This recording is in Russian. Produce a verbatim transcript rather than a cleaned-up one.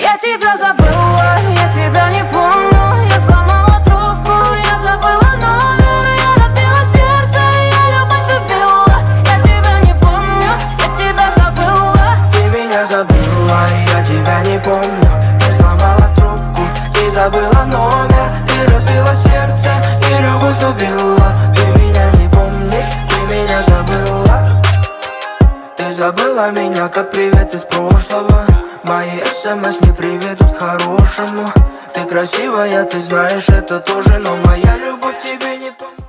Я тебя забыла, я тебя не помню. Я сломала трубку, я забыла номер. Я разбила сердце, я любовь убила. Я тебя не помню, я тебя забыла. Ты меня забыла, я тебя не помню. Ты сломала трубку и забыла номер. Ты разбила сердце и любовь убила. Ты меня не помнишь, ты меня забыла. Ты забыла меня, как привет из прошлого. Мои смс не приведут к хорошему. Ты красивая, ты знаешь это тоже, но моя любовь тебе не поможет.